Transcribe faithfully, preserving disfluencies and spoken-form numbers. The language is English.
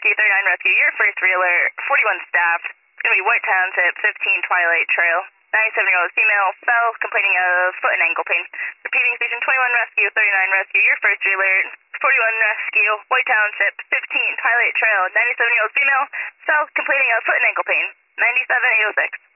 Rescue, thirty-nine Rescue, your first realtor, forty-one staff. It's going to be White Township, fifteen Twilight Trail. ninety-seven-year-old female fell, complaining of foot and ankle pain. Repeating, Station twenty-one Rescue, thirty-nine Rescue, your first realtor, forty-one Rescue, White Township, fifteen Twilight Trail. ninety-seven-year-old female fell, complaining of foot and ankle pain. ninety-seven eight oh six.